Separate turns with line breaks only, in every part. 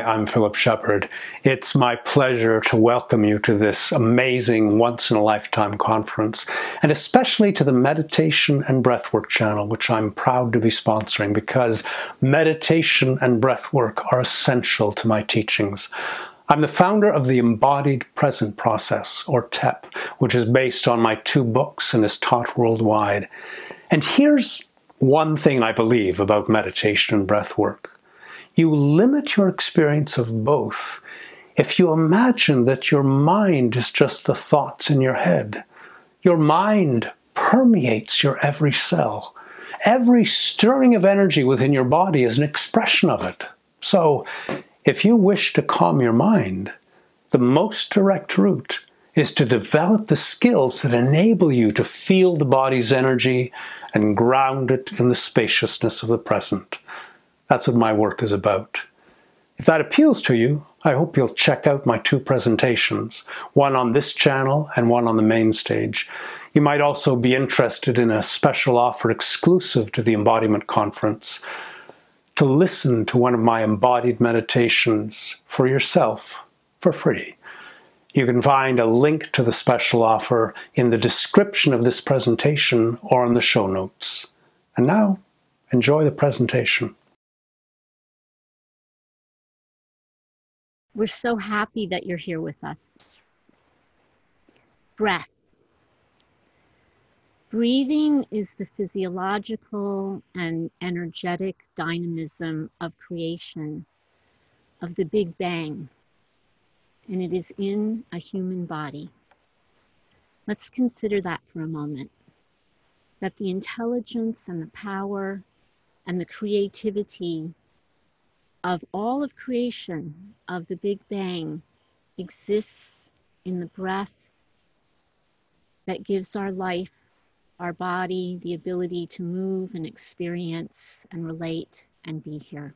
Hi, I'm Philip Shepard. It's my pleasure to welcome you to this amazing once-in-a-lifetime conference, and especially to the Meditation and Breathwork channel, which I'm proud to be sponsoring because meditation and breathwork are essential to my teachings. I'm the founder of the Embodied Present Process, or TEP, which is based on my 2 books and is taught worldwide. And here's one thing I believe about meditation and breathwork. You limit your experience of both if you imagine that your mind is just the thoughts in your head. Your mind permeates your every cell. Every stirring of energy within your body is an expression of it. So, if you wish to calm your mind, the most direct route is to develop the skills that enable you to feel the body's energy and ground it in the spaciousness of the present. That's what my work is about. If that appeals to you, I hope you'll check out my 2 presentations, one on this channel and one on the main stage. You might also be interested in a special offer exclusive to the Embodiment Conference, to listen to one of my embodied meditations for yourself for free. You can find a link to the special offer in the description of this presentation or in the show notes. And now, enjoy the presentation.
We're so happy that you're here with us. Breath. Breathing is the physiological and energetic dynamism of creation, of the Big Bang, and it is in a human body. Let's consider that for a moment, that the intelligence and the power and the creativity of all of creation, of the Big Bang, exists in the breath that gives our life, our body, the ability to move and experience and relate and be here.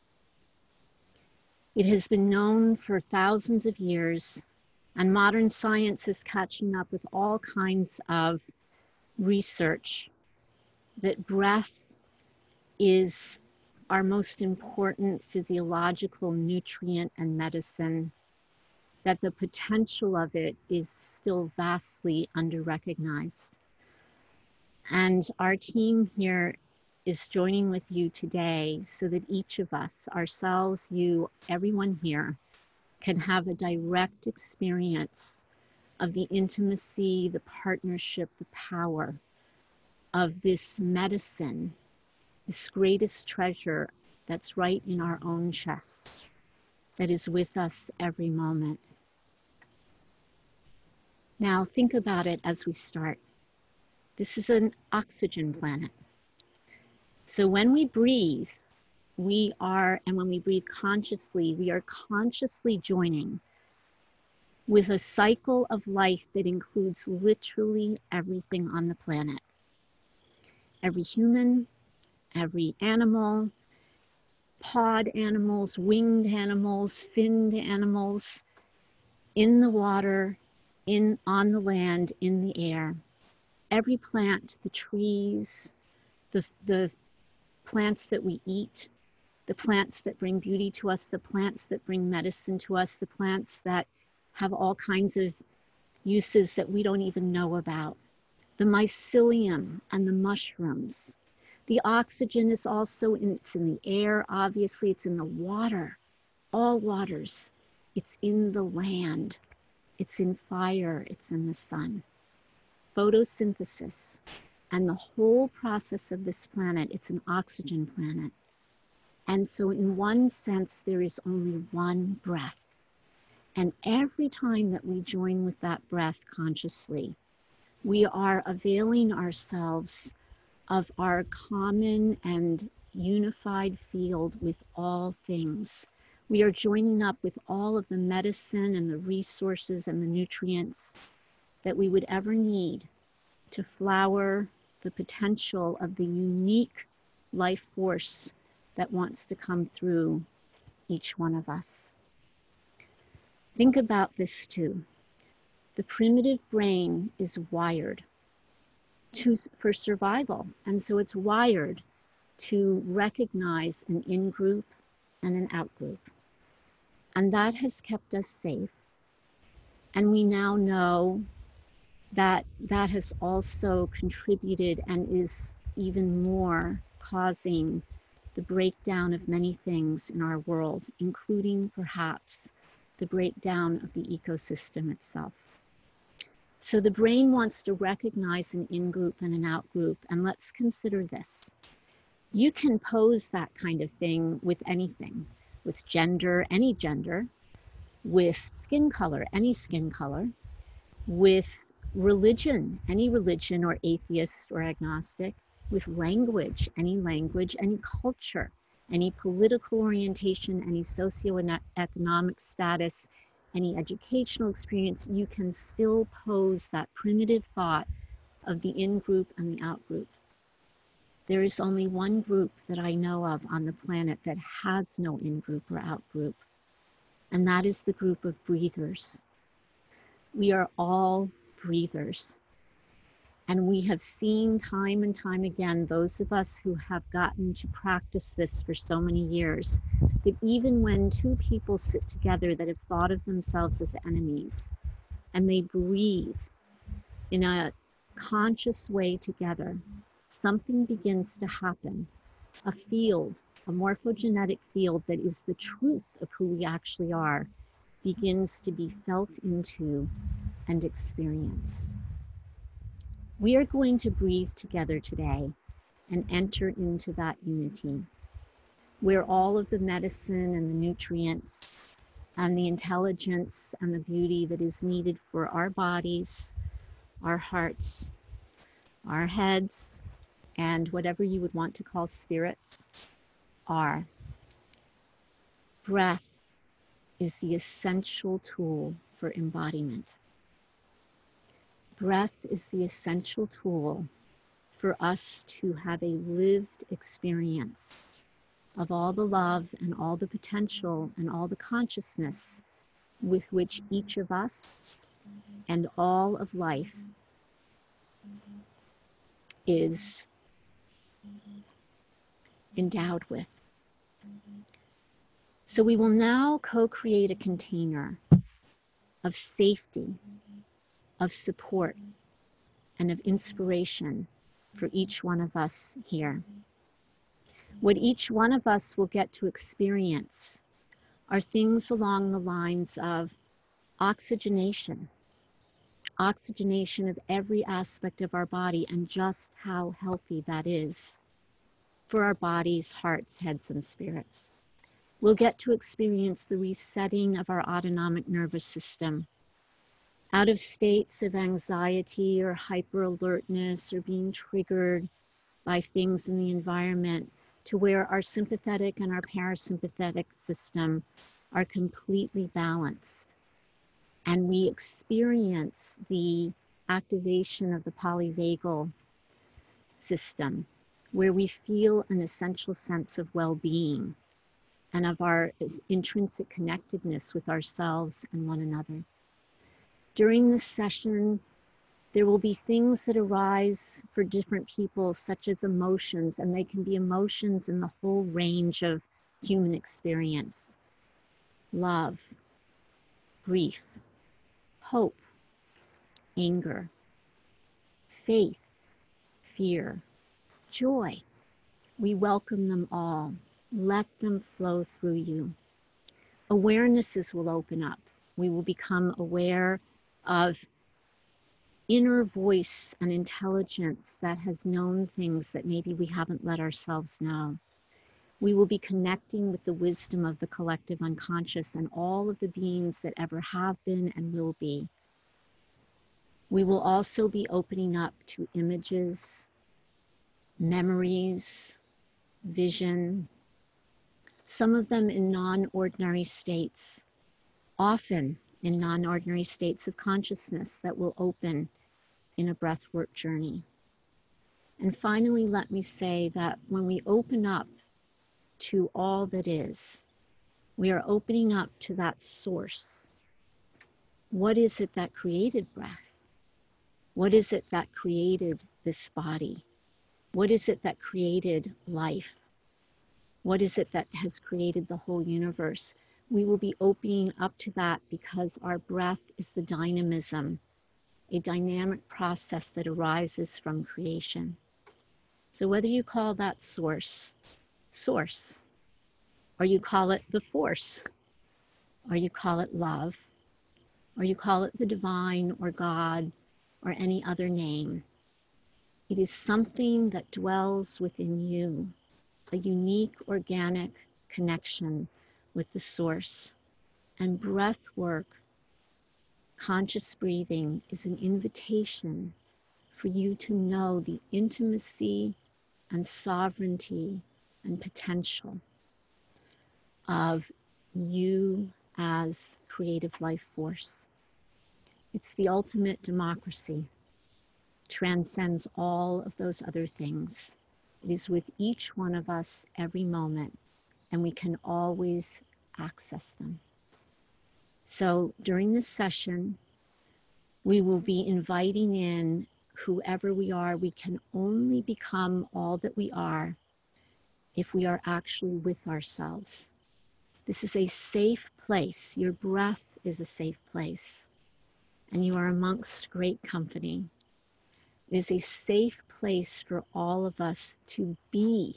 It has been known for thousands of years, and modern science is catching up with all kinds of research, that breath is our most important physiological nutrient and medicine, that the potential of it is still vastly under-recognized. And our team here is joining with you today so that each of us, ourselves, you, everyone here, can have a direct experience of the intimacy, the partnership, the power of this medicine, this greatest treasure that's right in our own chest, that is with us every moment. Now think about it as we start. This is an oxygen planet. So when we breathe, and when we breathe consciously, we are consciously joining with a cycle of life that includes literally everything on the planet. Every human, every animal, pod animals, winged animals, finned animals, in the water, on the land, in the air. Every plant, the trees, the plants that we eat, the plants that bring beauty to us, the plants that bring medicine to us, the plants that have all kinds of uses that we don't even know about. The mycelium and the mushrooms. The oxygen is also it's in the air, obviously, it's in the water, all waters. It's in the land, it's in fire, it's in the sun. Photosynthesis and the whole process of this planet, it's an oxygen planet. And so in one sense, there is only one breath. And every time that we join with that breath consciously, we are availing ourselves of our common and unified field with all things. We are joining up with all of the medicine and the resources and the nutrients that we would ever need to flower the potential of the unique life force that wants to come through each one of us. Think about this too. The primitive brain is wired for survival, and so it's wired to recognize an in-group and an out-group. And that has kept us safe. And we now know that that has also contributed and is even more causing the breakdown of many things in our world, including perhaps the breakdown of the ecosystem itself. So the brain wants to recognize an in-group and an out-group, and let's consider this. You can pose that kind of thing with anything, with gender, any gender, with skin color, any skin color, with religion, any religion or atheist or agnostic, with language, any culture, any political orientation, any socioeconomic status, any educational experience. You can still pose that primitive thought of the in-group and the out-group. There is only one group that I know of on the planet that has no in-group or out-group, and that is the group of breathers. We are all breathers. And we have seen time and time again, those of us who have gotten to practice this for so many years, that even when two people sit together that have thought of themselves as enemies, and they breathe in a conscious way together, something begins to happen. A field, a morphogenetic field that is the truth of who we actually are, begins to be felt into and experienced. We are going to breathe together today and enter into that unity, where all of the medicine and the nutrients and the intelligence and the beauty that is needed for our bodies, our hearts, our heads, and whatever you would want to call spirits are. Breath is the essential tool for embodiment. Breath is the essential tool for us to have a lived experience of all the love and all the potential and all the consciousness with which each of us and all of life is endowed with. So we will now co-create a container of safety, of support, and of inspiration for each one of us here. What each one of us will get to experience are things along the lines of oxygenation, oxygenation of every aspect of our body, and just how healthy that is for our bodies, hearts, heads, and spirits. We'll get to experience the resetting of our autonomic nervous system out of states of anxiety or hyper alertness or being triggered by things in the environment, to where our sympathetic and our parasympathetic system are completely balanced. And we experience the activation of the polyvagal system, where we feel an essential sense of well-being and of our intrinsic connectedness with ourselves and one another. During this session, there will be things that arise for different people, such as emotions, and they can be emotions in the whole range of human experience. Love, grief, hope, anger, faith, fear, joy. We welcome them all. Let them flow through you. Awarenesses will open up. We will become aware of inner voice and intelligence that has known things that maybe we haven't let ourselves know. We will be connecting with the wisdom of the collective unconscious and all of the beings that ever have been and will be. We will also be opening up to images, memories, vision, some of them in non-ordinary states, often in non-ordinary states of consciousness that will open in a breathwork journey. And finally, let me say that when we open up to all that is, we are opening up to that source. What is it that created breath? What is it that created this body? What is it that created life? What is it that has created the whole universe? we will be opening up to that because our breath is the dynamism, a dynamic process that arises from creation. So whether you call that source, or you call it the force, or you call it love, or you call it the divine or God or any other name, it is something that dwells within you, a unique organic connection with the source. And breath work, conscious breathing, is an invitation for you to know the intimacy and sovereignty and potential of you as creative life force. It's the ultimate democracy, transcends all of those other things. It is with each one of us every moment, and we can always access them. So during this session, we will be inviting in whoever we are. We can only become all that we are if we are actually with ourselves. This is a safe place. Your breath is a safe place, and you are amongst great company. It is a safe place for all of us to be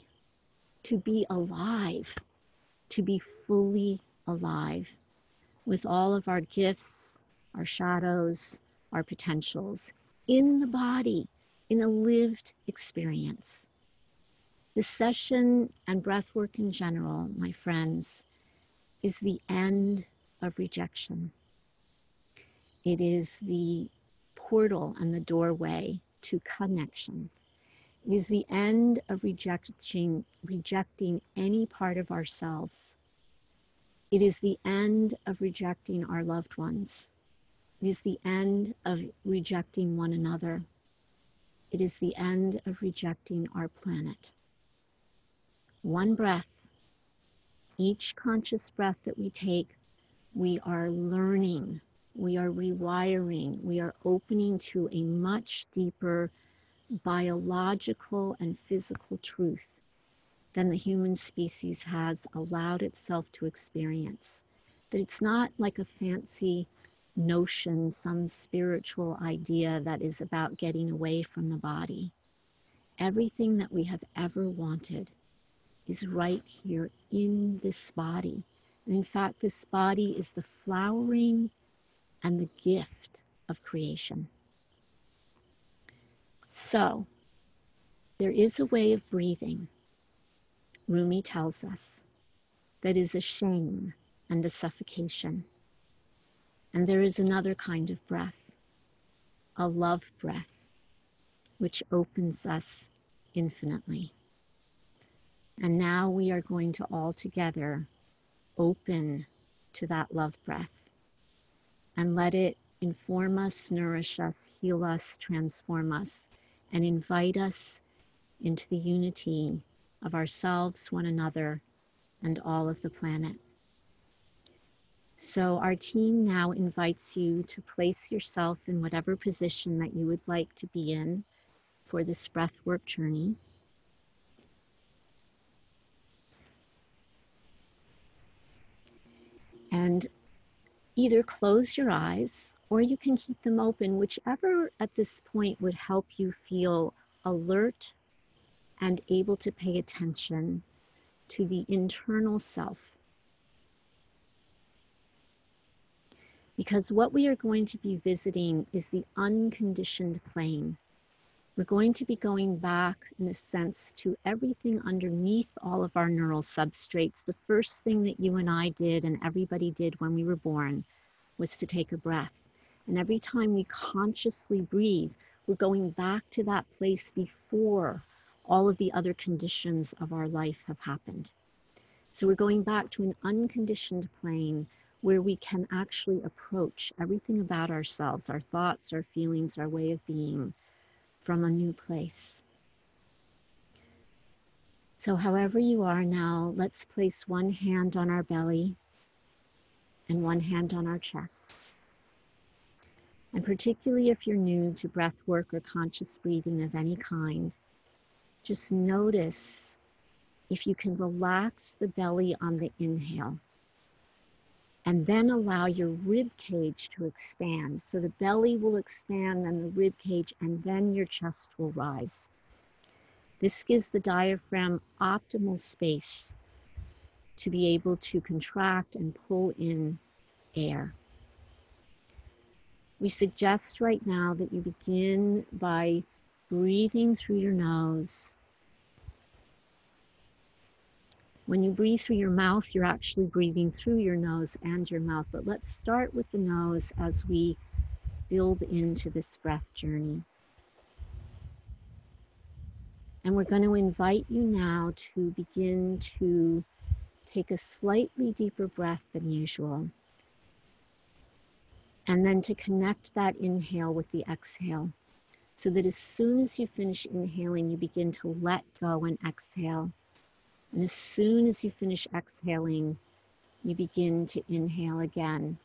alive, to be fully alive with all of our gifts, our shadows, our potentials in the body, in a lived experience. This session and breathwork in general, my friends, is the end of rejection. It is the portal and the doorway to connection. It is the end of rejecting any part of ourselves. It is the end of rejecting our loved ones. It is the end of rejecting one another. It is the end of rejecting our planet. One breath, each conscious breath that we take, we are learning, we are rewiring, we are opening to a much deeper biological and physical truth than the human species has allowed itself to experience. That it's not like a fancy notion, some spiritual idea that is about getting away from the body. Everything that we have ever wanted is right here in this body. And in fact, this body is the flowering and the gift of creation. So, there is a way of breathing, Rumi tells us, that is a shame and a suffocation. And there is another kind of breath, a love breath, which opens us infinitely. And now we are going to all together open to that love breath and let it inform us, nourish us, heal us, transform us, and invite us into the unity of ourselves, one another, and all of the planet. So our team now invites you to place yourself in whatever position that you would like to be in for this breathwork journey. And either close your eyes or you can keep them open, whichever at this point would help you feel alert and able to pay attention to the internal self. Because what we are going to be visiting is the unconditioned plane. We're going to be going back, in a sense, to everything underneath all of our neural substrates. The first thing that you and I did, and everybody did when we were born, was to take a breath. And every time we consciously breathe, we're going back to that place before all of the other conditions of our life have happened. So we're going back to an unconditioned plane where we can actually approach everything about ourselves, our thoughts, our feelings, our way of being, from a new place. So however you are now, let's place one hand on our belly and one hand on our chest. And particularly if you're new to breath work or conscious breathing of any kind, just notice if you can relax the belly on the inhale And then allow your rib cage to expand. So the belly will expand, then the rib cage, and then your chest will rise. This gives the diaphragm optimal space to be able to contract and pull in air. We suggest right now that you begin by breathing through your nose. When you breathe through your mouth, you're actually breathing through your nose and your mouth. But let's start with the nose as we build into this breath journey. And we're going to invite you now to begin to take a slightly deeper breath than usual. And then to connect that inhale with the exhale, so that as soon as you finish inhaling, you begin to let go and exhale. And as soon as you finish exhaling, you begin to inhale again.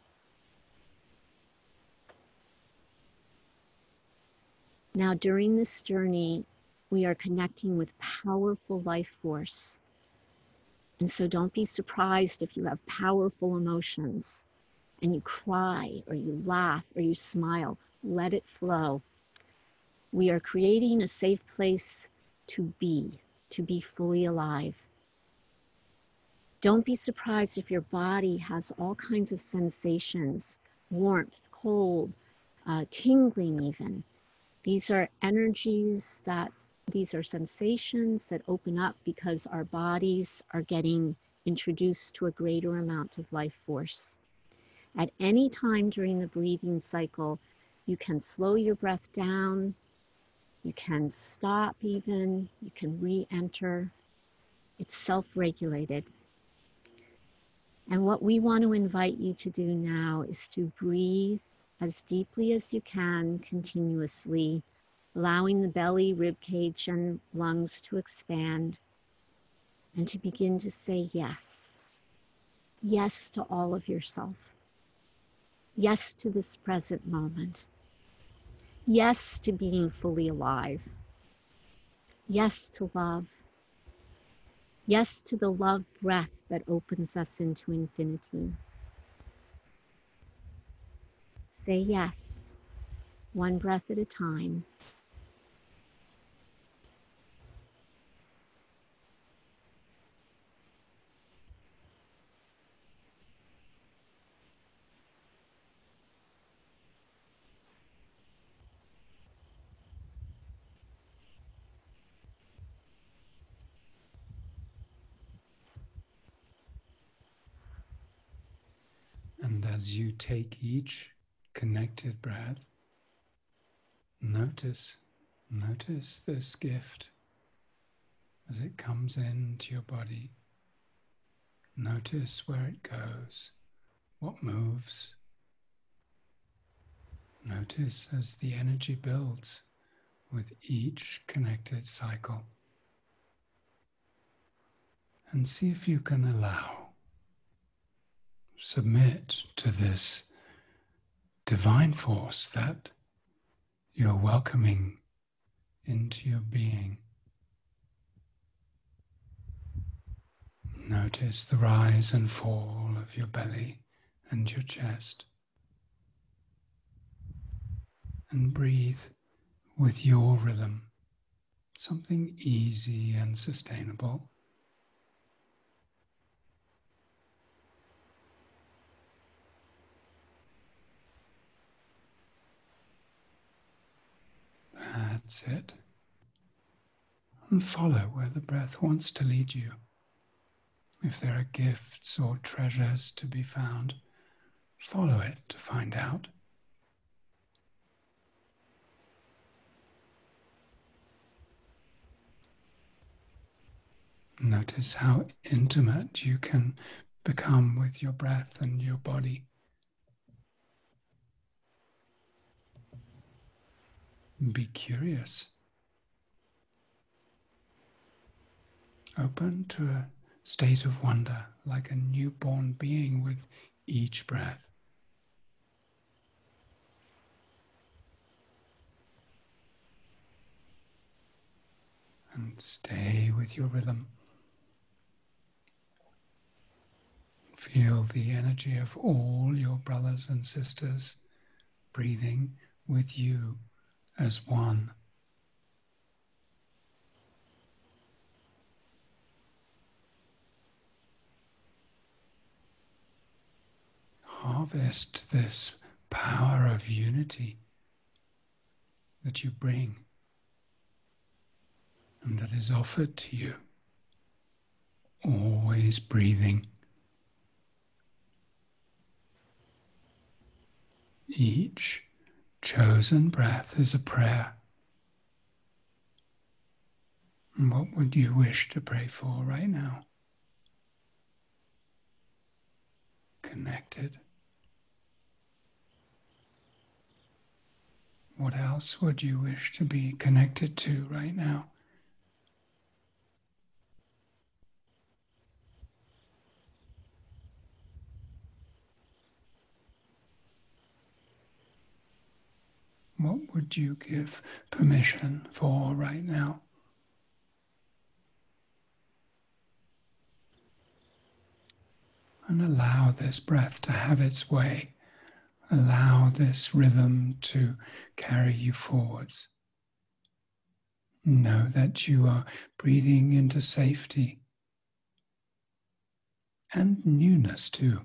Now, during this journey, we are connecting with powerful life force. And so don't be surprised if you have powerful emotions and you cry or you laugh or you smile. Let it flow. We are creating a safe place to be fully alive. Don't be surprised if your body has all kinds of sensations, warmth, cold, tingling even. These are energies these are sensations that open up because our bodies are getting introduced to a greater amount of life force. At any time during the breathing cycle, you can slow your breath down, you can stop even, you can re-enter. It's self-regulated. And what we want to invite you to do now is to breathe as deeply as you can continuously, allowing the belly, rib cage, and lungs to expand, and to begin to say yes. Yes to all of yourself. Yes to this present moment. Yes to being fully alive. Yes to love. Yes to the love breath that opens us into infinity. Say yes, one breath at a time.
And as you take each connected breath, notice this gift as it comes into your body. Notice where it goes, what moves. Notice as the energy builds with each connected cycle. And see if you can submit to this divine force that you're welcoming into your being. Notice the rise and fall of your belly and your chest. And breathe with your rhythm, something easy and sustainable. That's it. And follow where the breath wants to lead you. If there are gifts or treasures to be found, follow it to find out. Notice how intimate you can become with your breath and your body. Be curious. Open to a state of wonder, like a newborn being with each breath. And stay with your rhythm. Feel the energy of all your brothers and sisters breathing with you as one. Harvest this power of unity that you bring and that is offered to you. Always breathing. Each chosen breath is a prayer. And what would you wish to pray for right now? Connected. What else would you wish to be connected to right now? What would you give permission for right now? And allow this breath to have its way. Allow this rhythm to carry you forwards. Know that you are breathing into safety and newness too.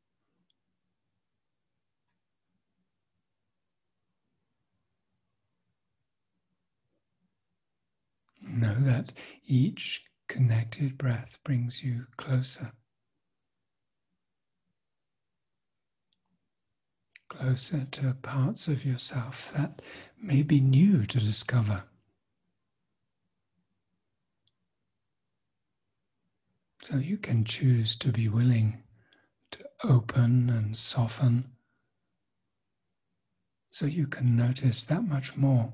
Know that each connected breath brings you closer. Closer to parts of yourself that may be new to discover. So you can choose to be willing to open and soften, so you can notice that much more.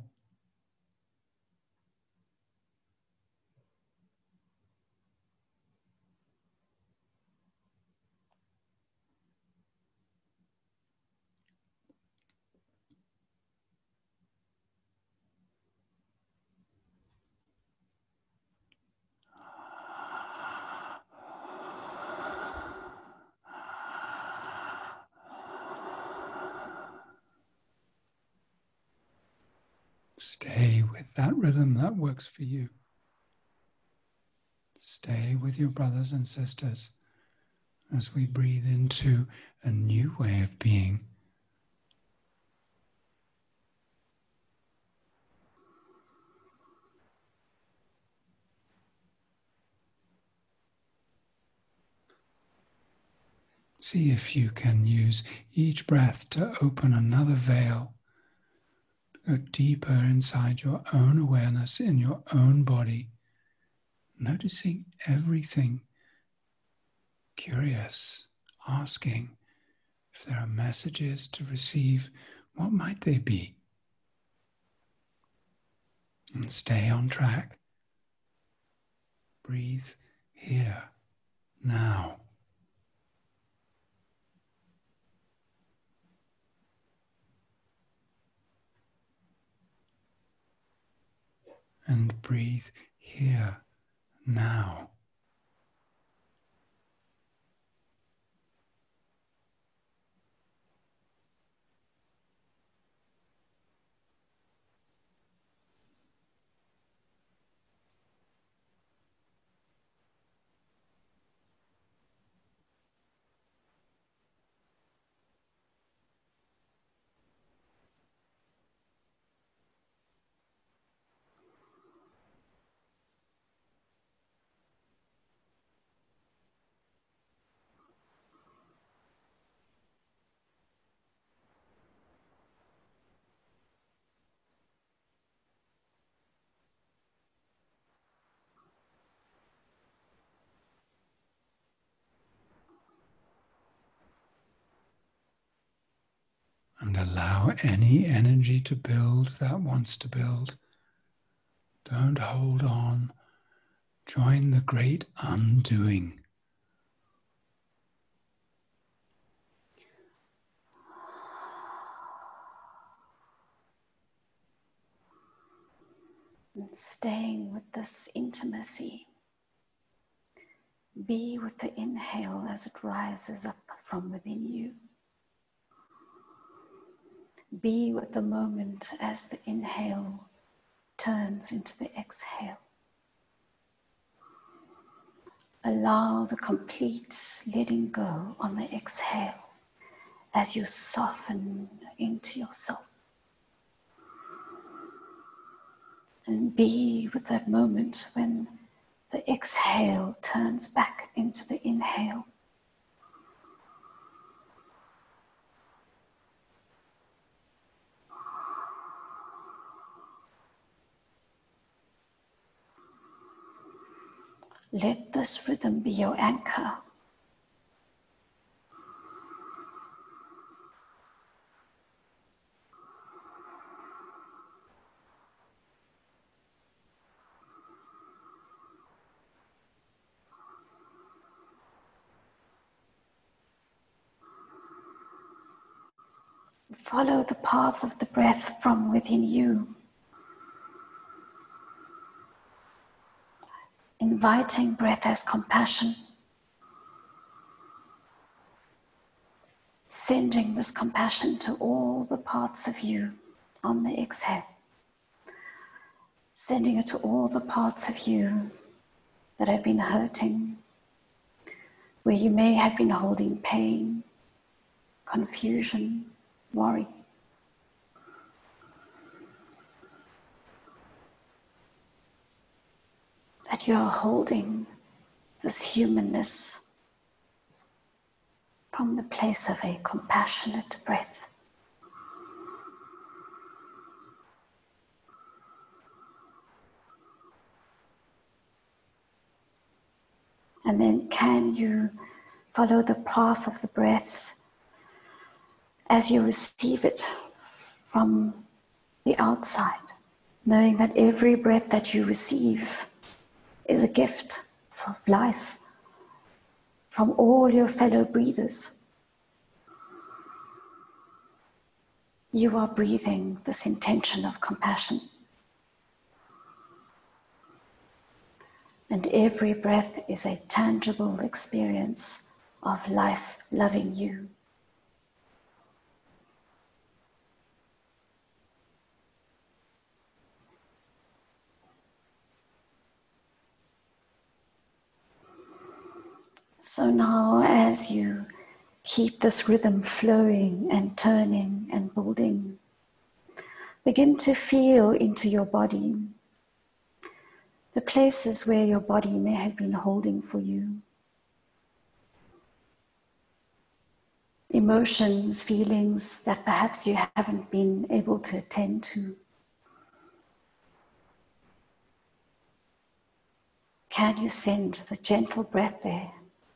Stay with that rhythm that works for you. Stay with your brothers and sisters as we breathe into a new way of being. See if you can use each breath to open another veil. Go deeper inside your own awareness in your own body, noticing everything, curious, asking if there are messages to receive, what might they be? And stay on track. Breathe here, now. And breathe here, now. And allow any energy to build that wants to build. Don't hold on. Join the great undoing.
And staying with this intimacy, Be with the inhale as it rises up from within you. Be with the moment as the inhale turns into the exhale. Allow the complete letting go on the exhale as you soften into yourself. And be with that moment when the exhale turns back into the inhale. Let this rhythm be your anchor. Follow the path of the breath from within you, inviting breath as compassion, sending this compassion to all the parts of you on the exhale, sending it to all the parts of you that have been hurting, where you may have been holding pain, confusion, worry. That you are holding this humanness from the place of a compassionate breath. And then can you follow the path of the breath as you receive it from the outside, knowing that every breath that you receive is a gift of life from all your fellow breathers. You are breathing this intention of compassion. And every breath is a tangible experience of life loving you. So now, as you keep this rhythm flowing and turning and building, begin to feel into your body, the places where your body may have been holding for you. Emotions, feelings that perhaps you haven't been able to attend to. Can you send the gentle breath there?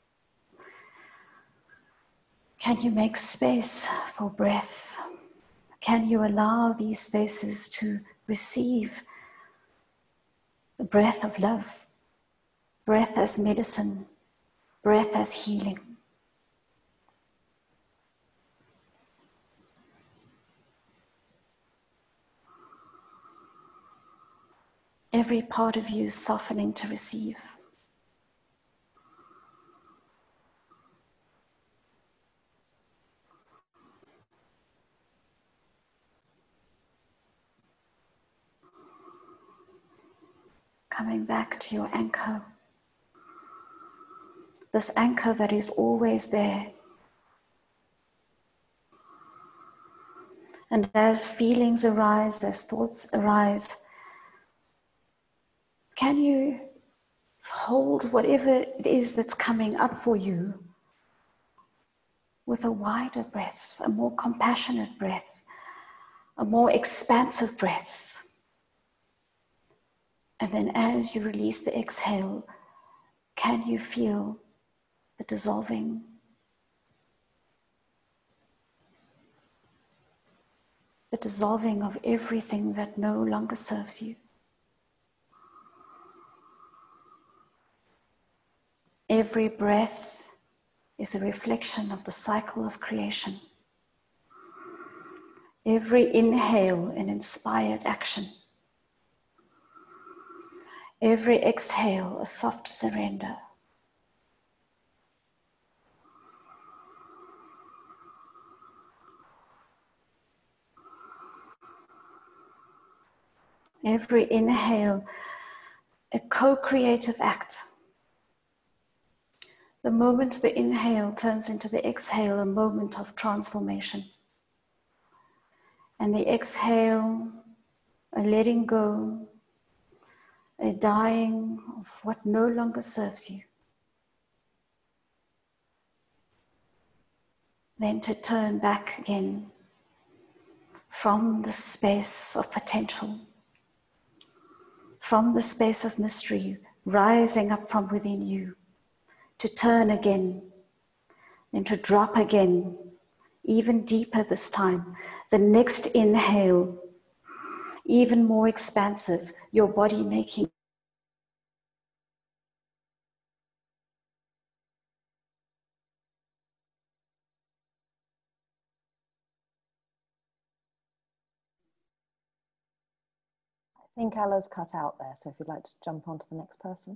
Can you make space for breath? Can you allow these spaces to receive the breath of love, breath as medicine, breath as healing? Every part of you softening to receive. Coming back to your anchor. This anchor that is always there. And as feelings arise, as thoughts arise, can you hold whatever it is that's coming up for you with a wider breath, a more compassionate breath, a more expansive breath? And then as you release the exhale, can you feel the dissolving? The dissolving of everything that no longer serves you. Every breath is a reflection of the cycle of creation. Every inhale, an inspired action. Every exhale, a soft surrender. Every inhale, a co-creative act. The moment the inhale turns into the exhale, a moment of transformation. And the exhale, a letting go, a dying of what no longer serves you. Then to turn back again from the space of potential, from the space of mystery, rising up from within you, to turn again, then to drop again, even deeper this time. The next inhale, even more expansive, your body making
I think Ella's cut out there, so if you'd like to jump on to the next person.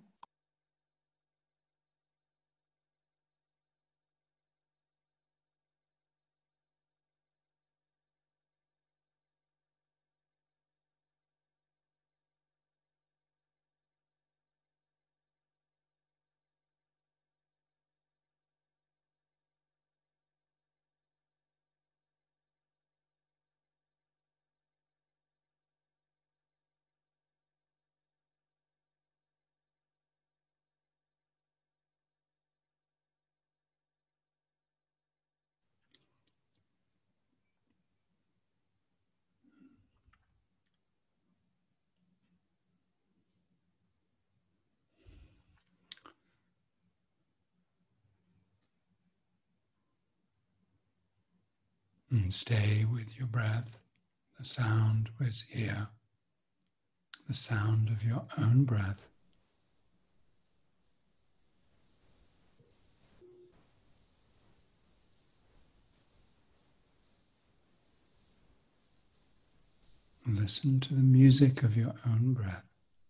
And stay with your breath. The sound was here. The sound of your own breath. Listen to the music of your own breath.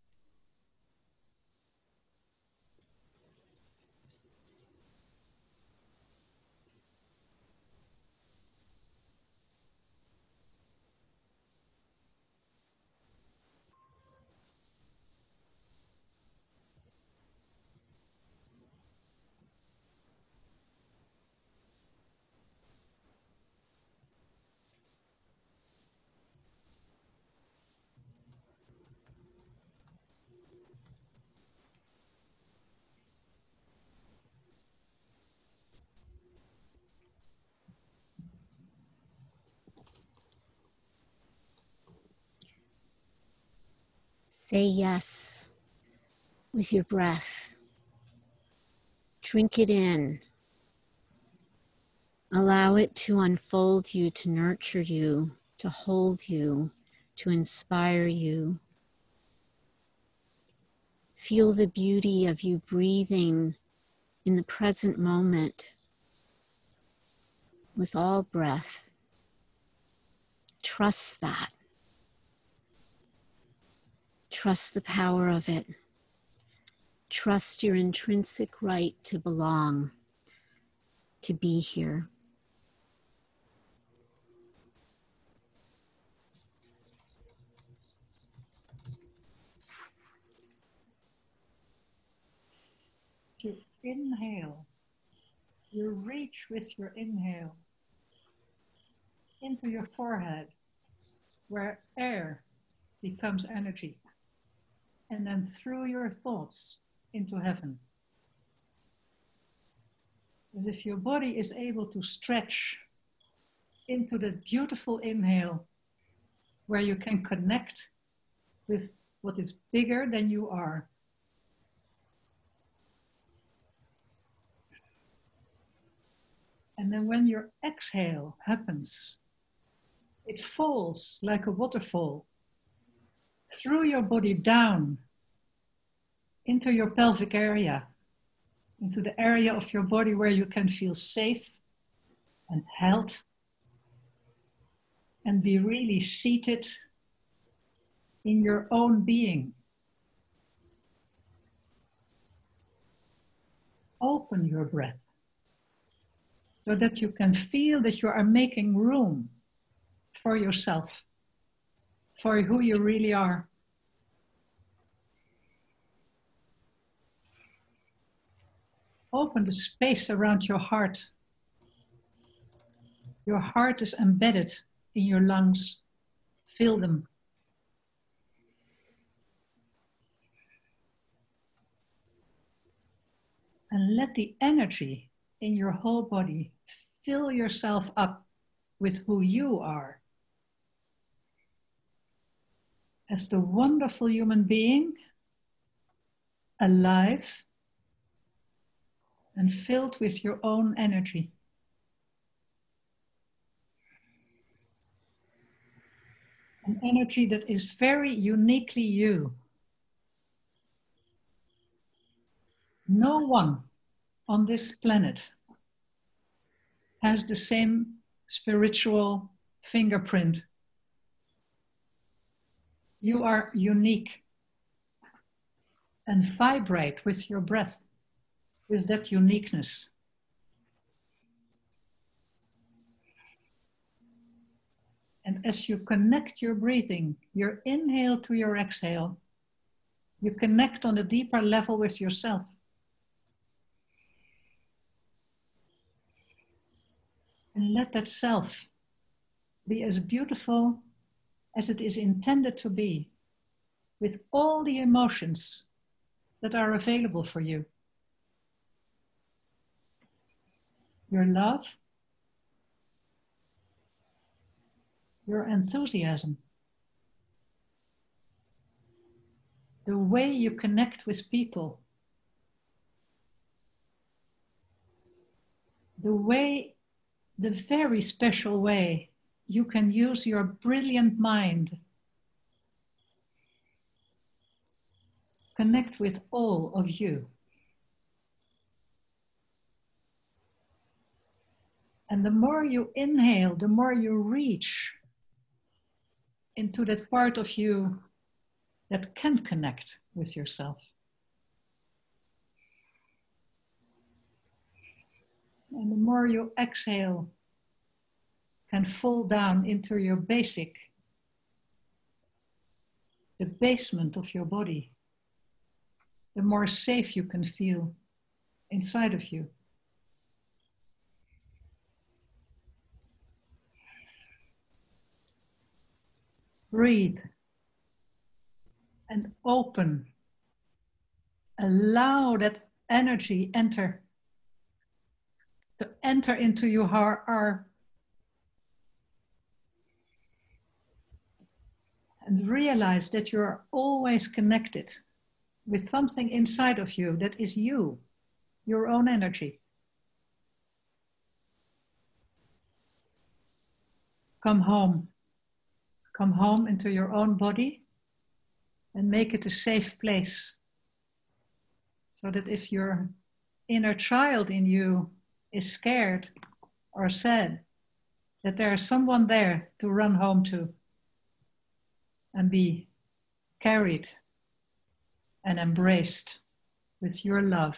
Say yes with your breath. Drink it in. Allow it to unfold you, to nurture you, to hold you, to inspire you. Feel the beauty of you breathing in the present moment with all breath. Trust that. Trust the power of it. Trust your intrinsic right to belong, to be here.
To inhale, you reach with your inhale into your forehead, where air becomes energy, and then through your thoughts into heaven. As if your body is able to stretch into the beautiful inhale, where you can connect with what is bigger than you are. And then when your exhale happens, it falls like a waterfall through your body down into your pelvic area, into the area of your body where you can feel safe and held and be really seated in your own being. Open your breath so that you can feel that you are making room for yourself, for who you really are. open the space around your heart. Your heart is embedded in your lungs. Fill them. And let the energy in your whole body fill yourself up with who you are. As the wonderful human being, alive and filled with your own energy. An energy that is very uniquely you. No one on this planet has the same spiritual fingerprint. You are unique, and vibrate with your breath, with that uniqueness. And as you connect your breathing, your inhale to your exhale, you connect on a deeper level with yourself. And let that self be as beautiful as it is intended to be, with all the emotions that are available for you. Your love, your enthusiasm, the way you connect with people, the very special way you can use your brilliant mind, connect with all of you. And the more you inhale, the more you reach into that part of you that can connect with yourself. And the more you exhale, can fall down into your basic, the basement of your body, the more safe you can feel inside of you. Breathe and open. Allow that energy to enter into your heart. And realize that you are always connected with something inside of you that is you, your own energy. Come home. Come home into your own body and make it a safe place. So that if your inner child in you is scared or sad, that there is someone there to run home to and be carried and embraced with your love.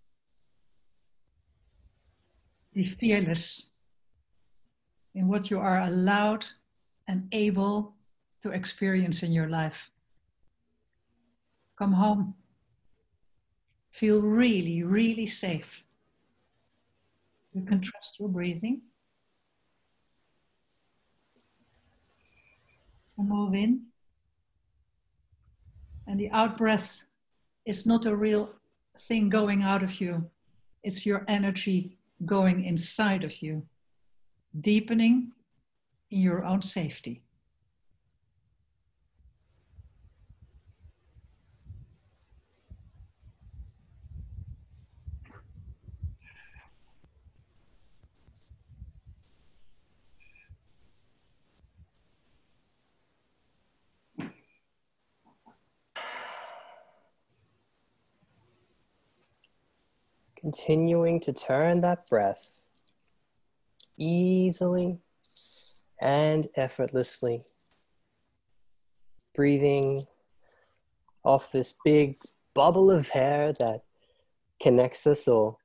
Be fearless in what you are allowed and able to experience in your life. Come home. Feel really, really safe. You can trust your breathing. And move in. And the out breath is not a real thing going out of you. It's your energy going inside of you, deepening in your own safety.
Continuing to turn that breath easily and effortlessly, breathing off this big bubble of air that connects us all.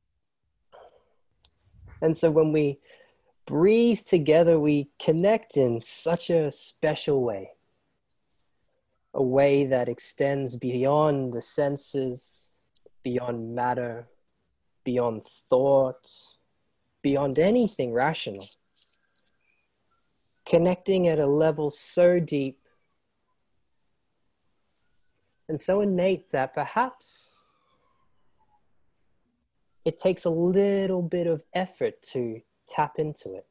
And so when we breathe together, we connect in such a special way, a way that extends beyond the senses, beyond matter, beyond thought, beyond anything rational. Connecting at a level so deep and so innate that perhaps it takes a little bit of effort to tap into it.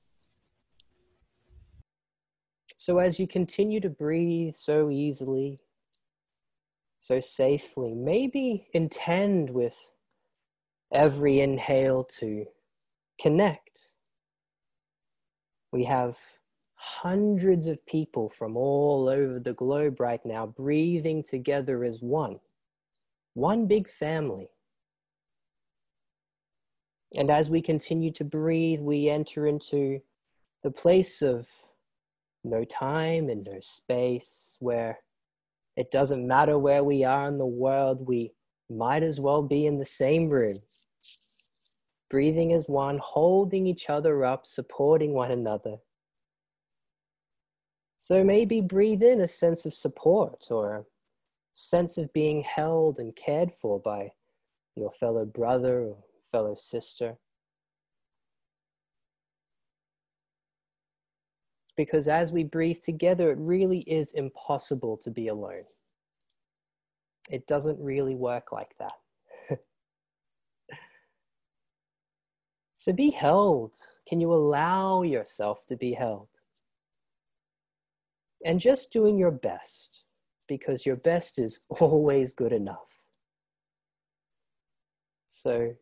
So as you continue to breathe so easily, so safely, maybe intend with every inhale to connect. We have hundreds of people from all over the globe right now breathing together as one big family. And as we continue to breathe, we enter into the place of no time and no space, where it doesn't matter where we are in the world, we might as well be in the same room, breathing as one, holding each other up, supporting one another. So maybe breathe in a sense of support or a sense of being held and cared for by your fellow brother or fellow sister. Because as we breathe together, it really is impossible to be alone. It doesn't really work like that. So be held. Can you allow yourself to be held? And just doing your best, because your best is always good enough. So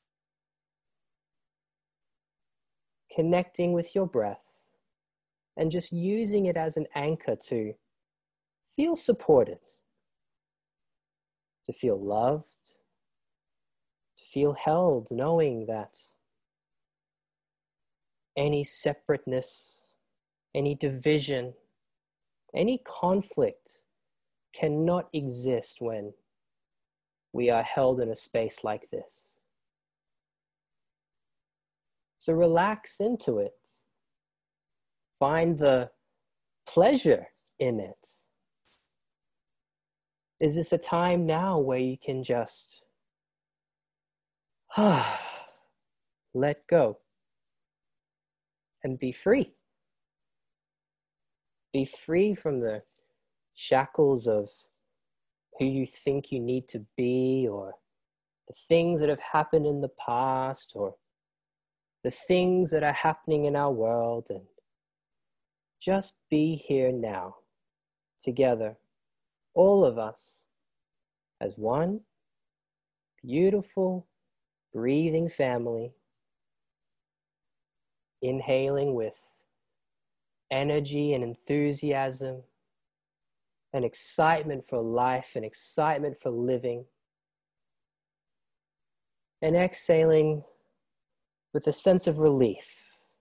connecting with your breath and just using it as an anchor to feel supported, to feel loved, to feel held, knowing that any separateness, any division, any conflict cannot exist when we are held in a space like this. So relax into it. Find the pleasure in it. Is this a time now where you can just let go and be free? Be free from the shackles of who you think you need to be, or the things that have happened in the past, or the things that are happening in our world, and just be here now, together, all of us, as one beautiful, breathing family, inhaling with energy and enthusiasm and excitement for life and excitement for living, and exhaling with a sense of relief.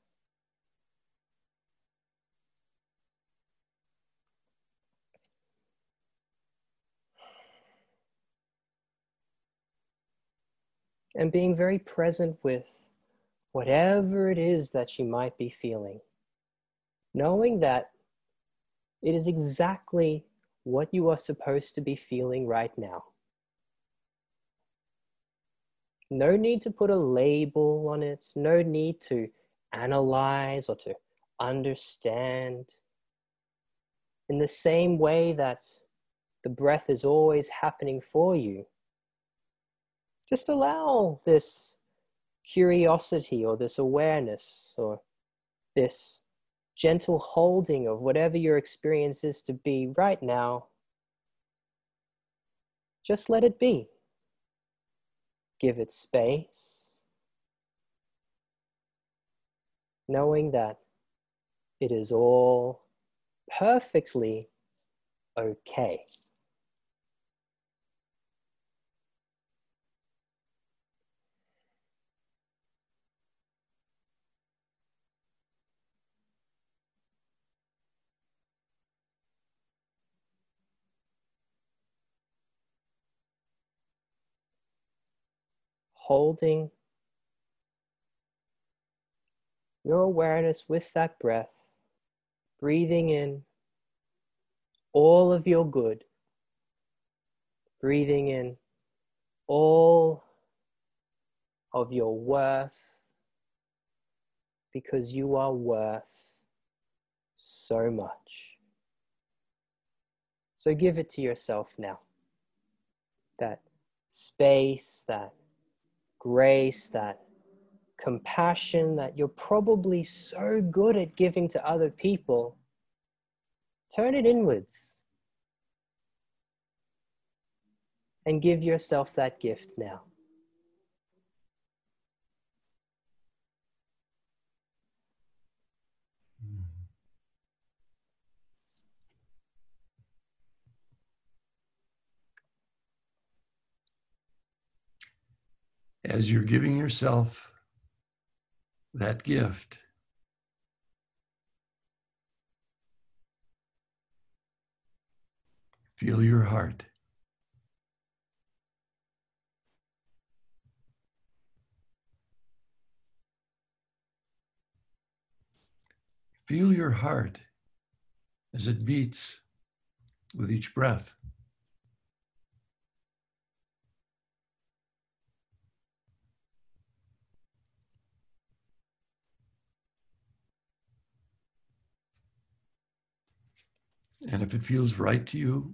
And being very present with whatever it is that you might be feeling, knowing that it is exactly what you are supposed to be feeling right now. No need to put a label on it, no need to analyze or to understand. In the same way that the breath is always happening for you, just allow this curiosity or this awareness or this gentle holding of whatever your experience is to be right now. Just let it be. Give it space, knowing that it is all perfectly okay. Holding your awareness with that breath, breathing in all of your good, breathing in all of your worth, because you are worth so much. So give it to yourself now. That space, that grace, that compassion that you're probably so good at giving to other people, turn it inwards and give yourself that gift now.
As you're giving yourself that gift, feel your heart. Feel your heart as it beats with each breath. And if it feels right to you,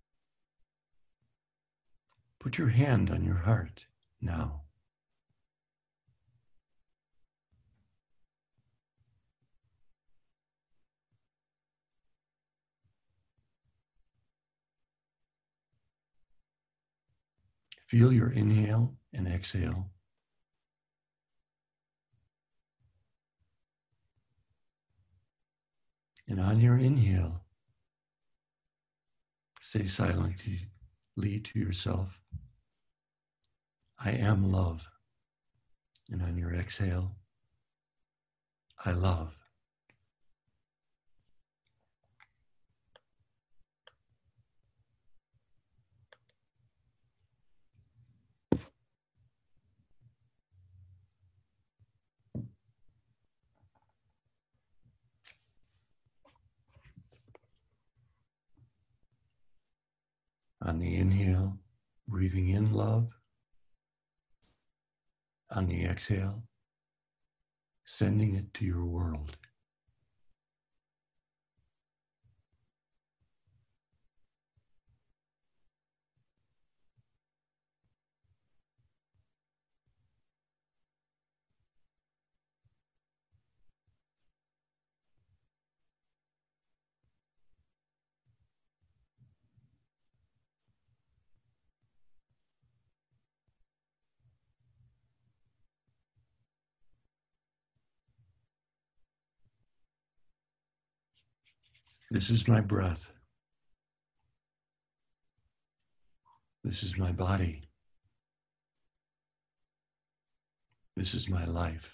put your hand on your heart now. Feel your inhale and exhale. And on your inhale, say silently to yourself, I am love. And on your exhale, I love. On the inhale, breathing in love. On the exhale, sending it to your world. This is my breath. This is my body. This is my life.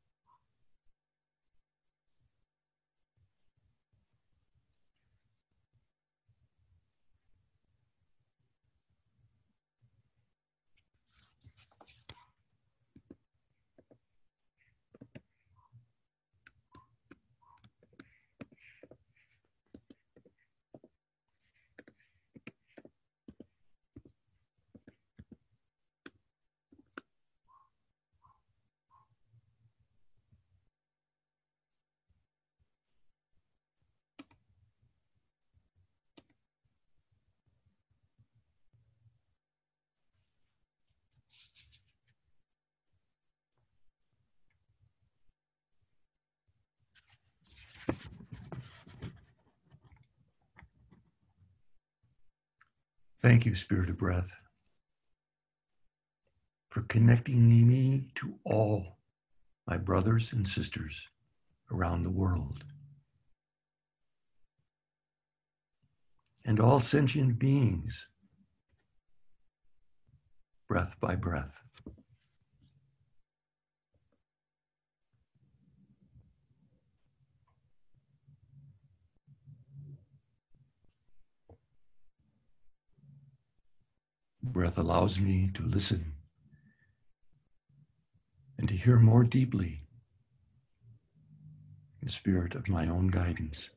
Thank you, Spirit of Breath, for connecting me to all my brothers and sisters around the world, and all sentient beings, breath by breath. Breath allows me to listen and to hear more deeply the spirit of my own guidance.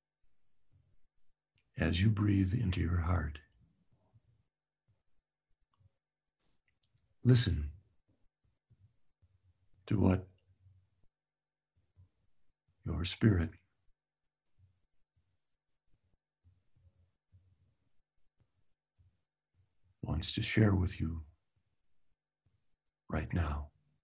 As you breathe into your heart, Listen to what your spirit wants to share with you right now.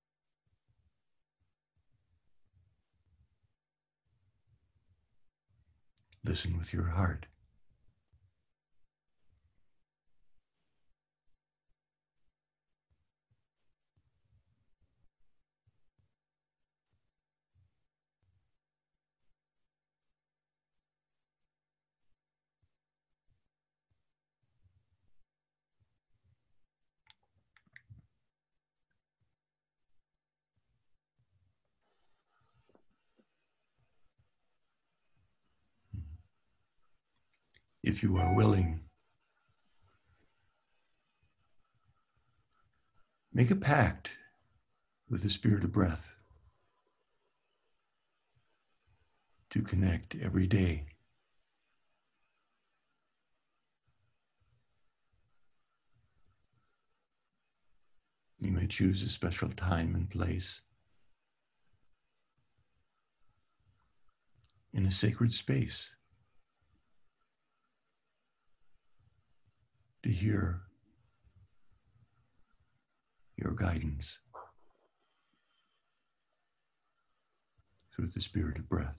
Listen with your heart. If you are willing, make a pact with the Spirit of Breath to connect every day. You may choose a special time and place in a sacred space to hear your guidance through the Spirit of Breath.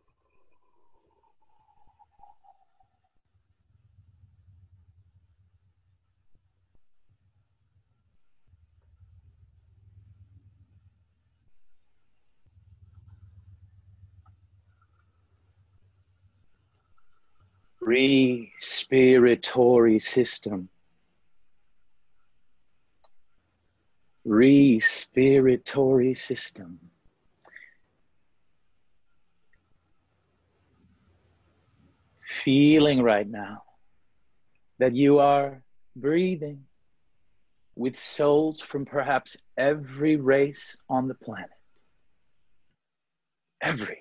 Respiratory system. Respiratory system. Feeling right now that you are breathing with souls from perhaps every race on the planet. Every.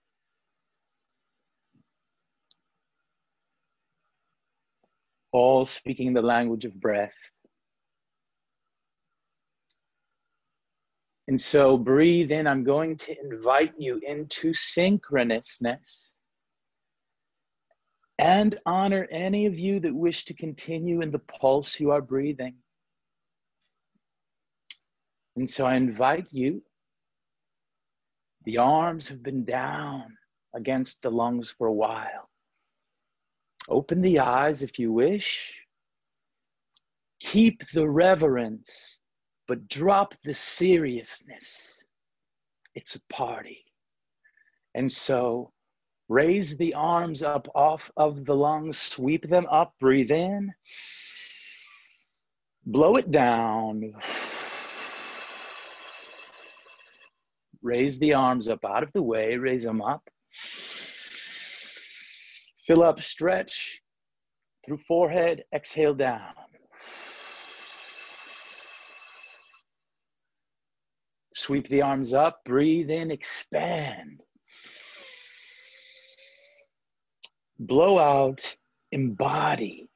All speaking the language of breath. And so breathe in. I'm going to invite you into synchronousness and honor any of you that wish to continue in the pulse you are breathing. And so I invite you. The arms have been down against the lungs for a while. Open the eyes if you wish. Keep the reverence, but drop the seriousness. It's a party. And so raise the arms up off of the lungs, sweep them up, breathe in. Blow it down. Raise the arms up out of the way, raise them up. Fill up, stretch through forehead, exhale down. Sweep the arms up, breathe in, expand. Blow out, embody.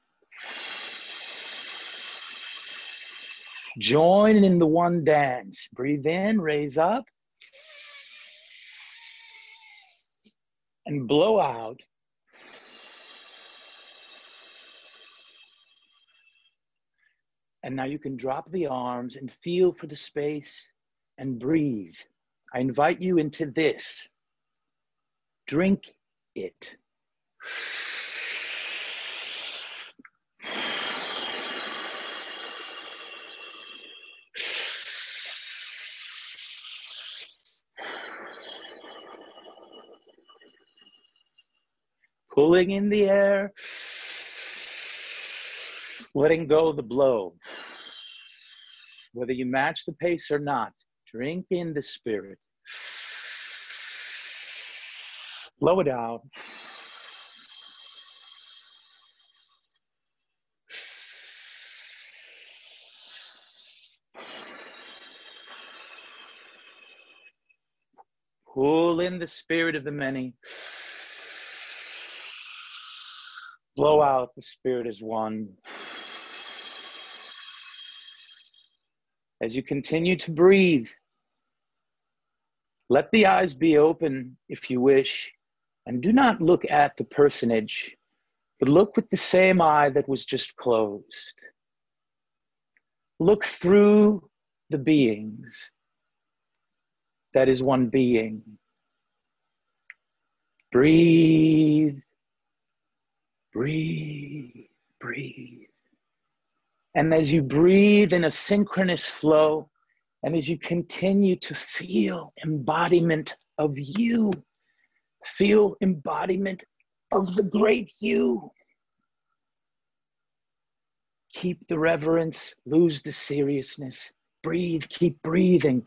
Join in the one dance. Breathe in, raise up. And blow out. And now you can drop the arms and feel for the space and breathe. I invite you into this. Drink it. Pulling in the air, letting go of the blow. Whether you match the pace or not, drink in the spirit. Blow it out. Pull in the spirit of the many. Blow out the spirit as one. As you continue to breathe, let the eyes be open if you wish, and do not look at the personage, but look with the same eye that was just closed. Look through the beings. That is one being. Breathe, breathe, breathe. And as you breathe in a synchronous flow, and as you continue to feel embodiment of you, feel embodiment of the great you. Keep the reverence, lose the seriousness. Breathe, keep breathing.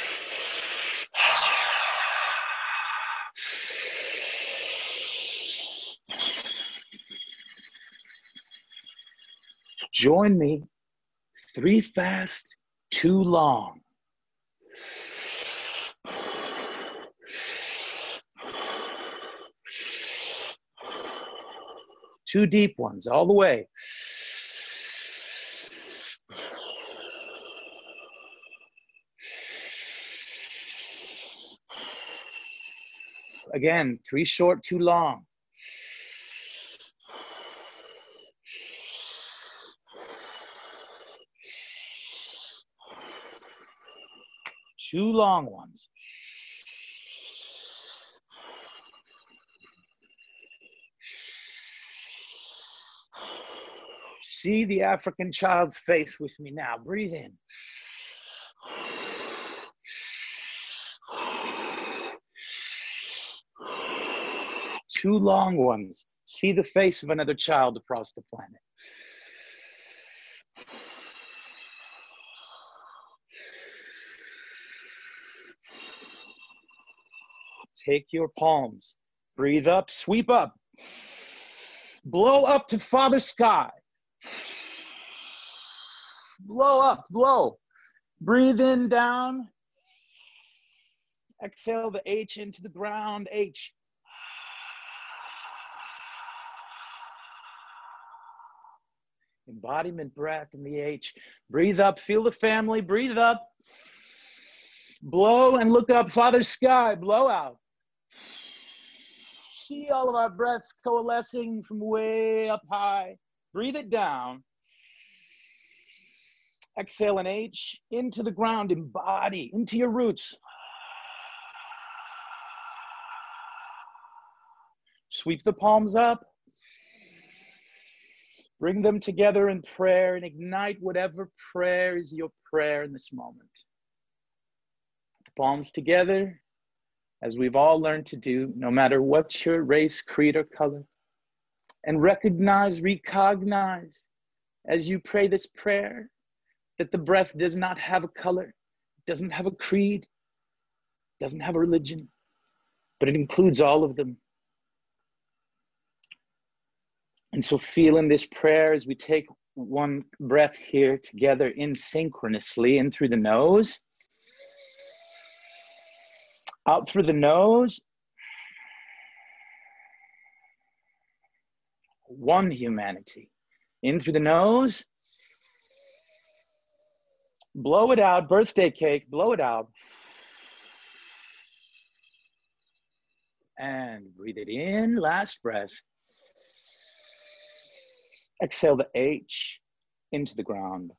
Join me. 3 fast, 2 long. Two deep ones, all the way. Again, 3 short, 2 long. Two long ones. See the African child's face with me now. Breathe in. Two long ones. See the face of another child across the planet. Take your palms. Breathe up, sweep up. Blow up to Father Sky. Blow up, blow. Breathe in, down. Exhale the H into the ground, H. Embodiment breath in the H. Breathe up, feel the family, breathe up. Blow and look up, Father Sky, blow out. See all of our breaths coalescing from way up high. Breathe it down. Exhale an H into the ground, embody, into your roots. Sweep the palms up. Bring them together in prayer and ignite whatever prayer is your prayer in this moment. The palms together, as we've all learned to do, no matter what your race, creed, or color. And recognize, as you pray this prayer, that the breath does not have a color, doesn't have a creed, doesn't have a religion, but it includes all of them. And so feel in this prayer as we take one breath here together in synchronously, in through the nose, out through the nose. One humanity. In through the nose. Blow it out, birthday cake, blow it out. And breathe it in, last breath. Exhale the H into the ground.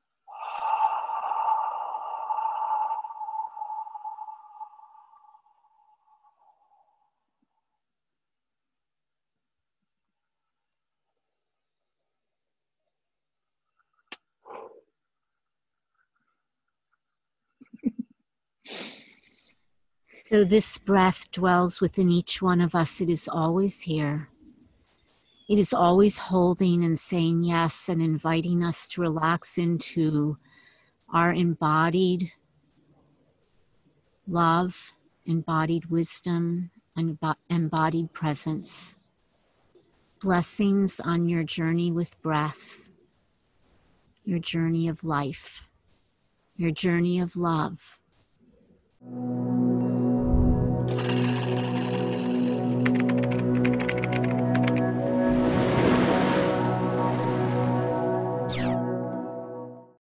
So this breath dwells within each one of us. It is always here. It is always holding and saying yes and inviting us to relax into our embodied love, embodied wisdom, and embodied presence. Blessings on your journey with breath, your journey of life, your journey of love.